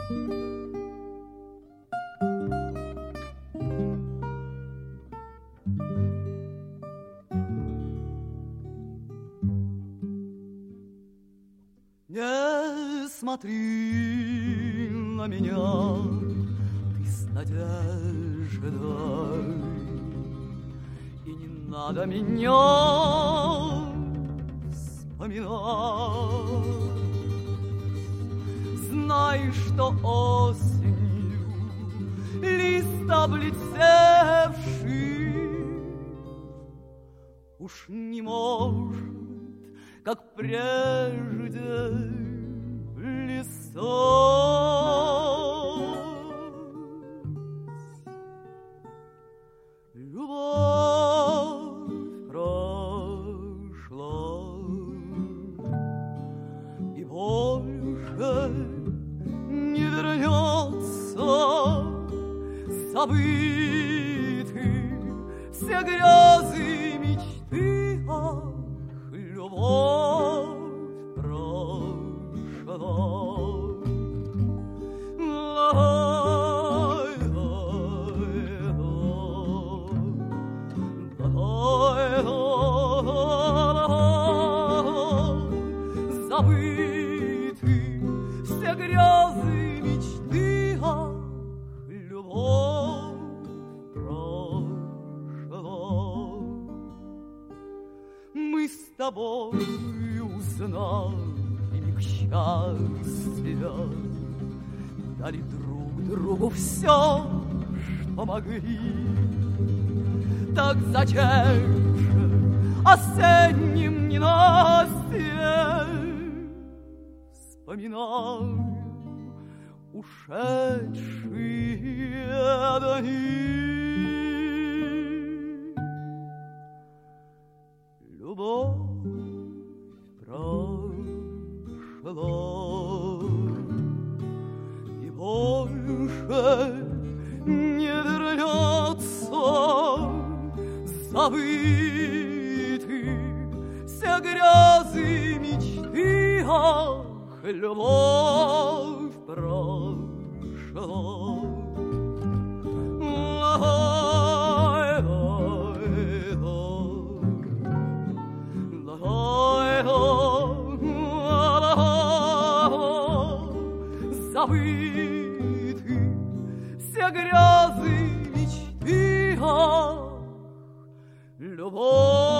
Не смотри на меня ты с надеждой, и не надо меня вспоминать. Знай, что осенью лист облетевший уж не может, как прежде, листать. Любовь прошла, и больше не вернется. Забыты все грезы мечты, ах, любовь прошла. Забыты все грезы мечты, ах, любовь прошла. Мы с тобою узнали к счастью, дали друг другу все, что могли. Так зачем же осенним ненастье вспоминаю ушедшие дни? Любовь прошла, и больше не вернется. Забыты все грезы мечты, ах, любовь прошла. Забыты все грезы мечты, ах, любовь.